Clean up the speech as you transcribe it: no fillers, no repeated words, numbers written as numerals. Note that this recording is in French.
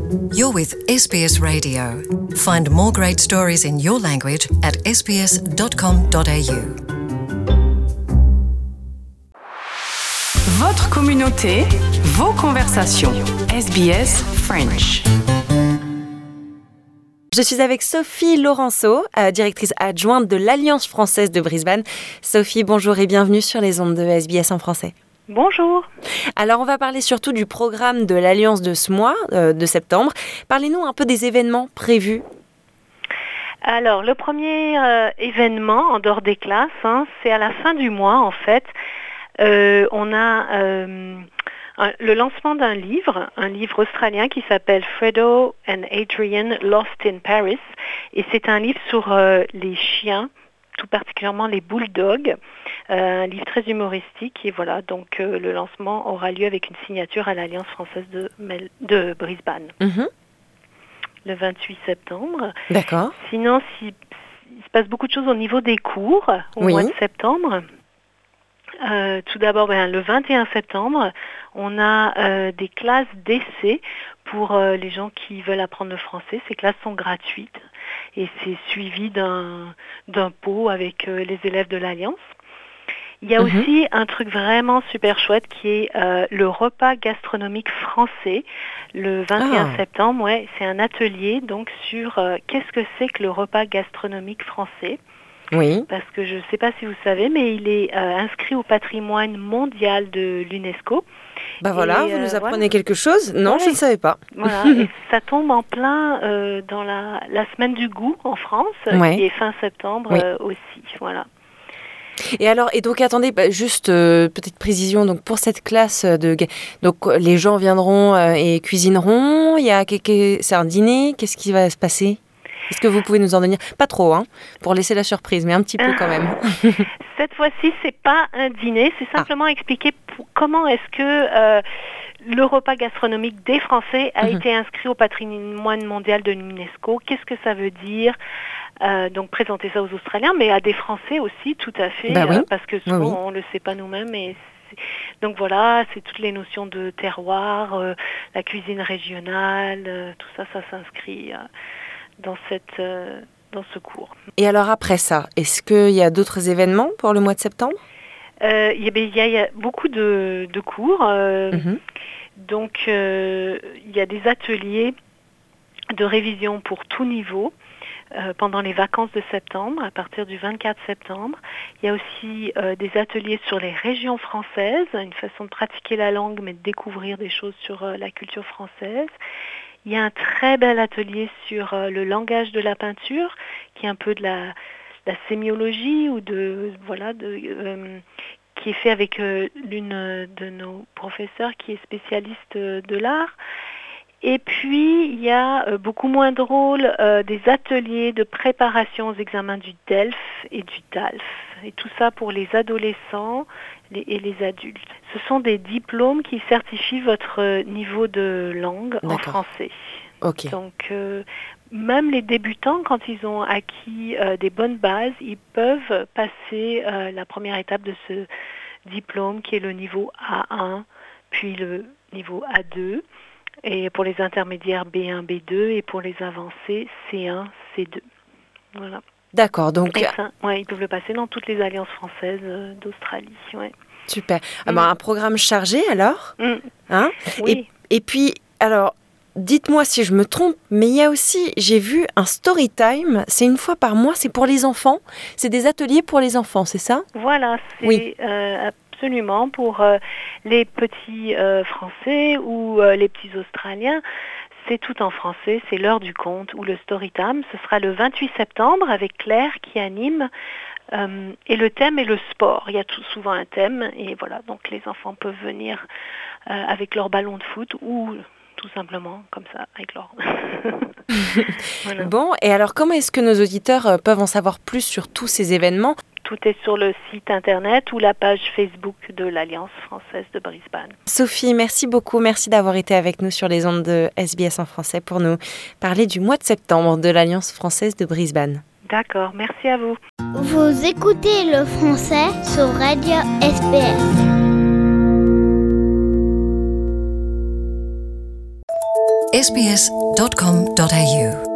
You're with SBS Radio. Find more great stories in your language at sbs.com.au. Votre communauté, vos conversations. SBS French. Je suis avec Sophie Laurenceau, directrice adjointe de l'Alliance française de Brisbane. Sophie, bonjour et bienvenue sur les ondes de SBS en français. Bonjour. Alors, on va parler surtout du programme de l'Alliance de ce mois, de septembre. Parlez-nous un peu des événements prévus. Alors, le premier événement en dehors des classes, c'est à la fin du mois en fait. On a le lancement d'un livre, un livre australien qui s'appelle Fredo and Adrian Lost in Paris. Et c'est un livre sur les chiens, tout particulièrement les bulldogs. Un livre très humoristique. Et voilà, donc le lancement aura lieu avec une signature à l'Alliance française de Brisbane. Mm-hmm. Le 28 septembre. D'accord. Sinon, il se passe beaucoup de choses au niveau des cours au mois de septembre. Tout d'abord, le 21 septembre, on a des classes d'essai pour les gens qui veulent apprendre le français. Ces classes sont gratuites et c'est suivi d'un pot avec les élèves de l'Alliance. Il y a aussi un truc vraiment super chouette qui est le repas gastronomique français le 21 septembre. Ouais, c'est un atelier donc sur qu'est-ce que c'est que le repas gastronomique français. Oui. Parce que je ne sais pas si vous savez, mais il est inscrit au patrimoine mondial de l'UNESCO. Voilà, vous nous apprenez quelque chose. Non, je ne savais pas. Voilà, et ça tombe en plein dans la semaine du goût en France, qui est fin septembre aussi. Voilà. Et donc attendez, juste petite précision. Donc pour cette classe donc les gens viendront et cuisineront. C'est un dîner. Qu'est-ce qui va se passer? Est-ce que vous pouvez nous en donner? Pas trop, pour laisser la surprise, mais un petit peu quand même. Cette fois-ci, c'est pas un dîner, c'est simplement expliquer comment est-ce que le repas gastronomique des Français a été inscrit au patrimoine mondial de l'UNESCO. Qu'est-ce que ça veut dire? Donc présenter ça aux Australiens, mais à des Français aussi, tout à fait, parce que souvent on ne le sait pas nous-mêmes. Donc voilà, c'est toutes les notions de terroir, la cuisine régionale, tout ça, ça s'inscrit dans ce cours. Et alors après ça, est-ce qu'il y a d'autres événements pour le mois de septembre? Il y a beaucoup de cours. Donc il y a des ateliers de révision pour tout niveau pendant les vacances de septembre, à partir du 24 septembre. Il y a aussi des ateliers sur les régions françaises, une façon de pratiquer la langue, mais de découvrir des choses sur la culture française. Il y a un très bel atelier sur le langage de la peinture, qui est un peu de la sémiologie ou qui est fait avec l'une de nos professeurs qui est spécialiste de l'art. Et puis, il y a beaucoup moins drôle des ateliers de préparation aux examens du DELF et du TALF. Et tout ça pour les adolescents et les adultes. Ce sont des diplômes qui certifient votre niveau de langue en français. Okay. Donc, même les débutants, quand ils ont acquis des bonnes bases, ils peuvent passer la première étape de ce diplôme qui est le niveau A1, puis le niveau A2. Et pour les intermédiaires B1, B2 et pour les avancés C1, C2. Voilà. D'accord, donc... ils peuvent le passer dans toutes les alliances françaises d'Australie. Ouais. Super. Un programme chargé alors Oui. Et puis, alors, dites-moi si je me trompe, mais il y a aussi, j'ai vu un story time, c'est une fois par mois, c'est pour les enfants. C'est des ateliers pour les enfants, c'est ça? Voilà, c'est... Absolument, pour les petits Français ou les petits Australiens, c'est tout en français, c'est l'heure du conte ou le story time. Ce sera le 28 septembre avec Claire qui anime et le thème est le sport. Il y a souvent un thème et voilà, donc les enfants peuvent venir avec leur ballon de foot ou tout simplement comme ça, avec leur... Voilà. Bon, et alors comment est-ce que nos auditeurs peuvent en savoir plus sur tous ces événements? Tout est sur le site internet ou la page Facebook de l'Alliance française de Brisbane. Sophie, merci beaucoup. Merci d'avoir été avec nous sur les ondes de SBS en français pour nous parler du mois de septembre de l'Alliance française de Brisbane. D'accord, merci à vous. Vous écoutez le français sur Radio SBS. sbs.com.au